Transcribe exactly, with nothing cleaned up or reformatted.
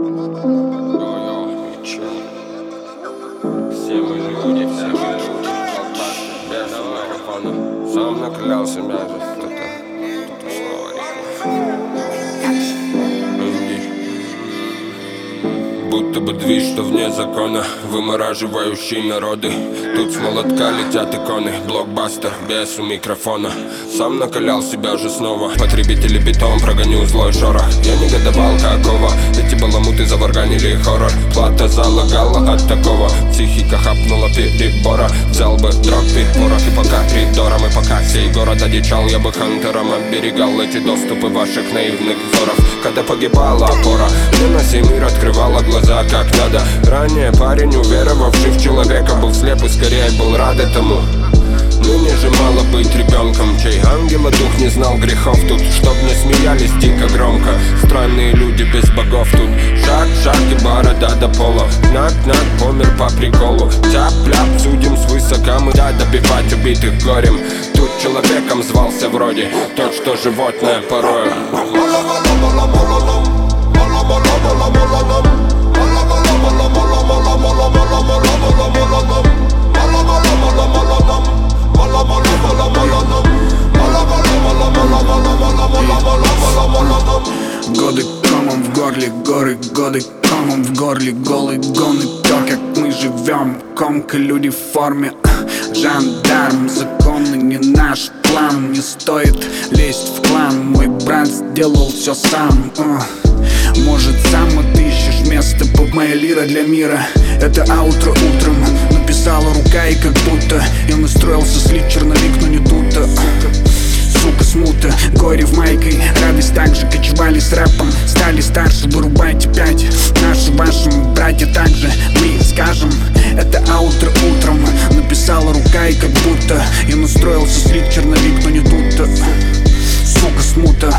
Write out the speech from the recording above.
Сам наклялся мясо, кто-то, кто-то снова рифма. Будто бы движ, что вне закона, вымораживающий народы. Тут с молотка летят иконы, блокбастер, без у микрофона. Сам накалял себя же снова, потребители бетон, прогоню злой шорох. Я негодовал какого, эти баламуты заварганили хоррор. Плата залагала от такого, психика хапнула перебора. Взял бы дропы, порох и пока коридором. И пока сей город одичал, я бы хантером оберегал эти доступы ваших наивных взоров. Когда погибала опора, мне на сей мир открывала глаза как надо. Ранее парень, уверовавший в человека, был слеп и скорее был рад этому. Ныне же мало быть ребенком, чей ангела дух не знал грехов тут. Чтоб не смеялись дико громко, странные люди без богов тут. Шаг, шаг и борода до пола, нак-нак, помер по приколу. Тяп-ляп, судим свысока, мы да добивать убитых горем. Тут человеком звался вроде тот, что животное порою. Годы комом в горле, горы, годы комом в горле, голый гон и то, как мы живем. Комка, люди в форме, жандарм, законы не наш план. Не стоит лезть в клан, мой брат сделал все сам. Может, сам отыщешь место, поп моя лира для мира. Это аутро утром написала рука, и как будто я настроился слить черновик, но не тут-то. Сука, смута, горе в майкой, радость так же кочевали с рэпом. Стали старше, вырубайте пять. Наши, ваши братья также, мы скажем. Это аутро утром написала рука, и как будто я настроился слить черновик, но не тут-то. Сука, смута.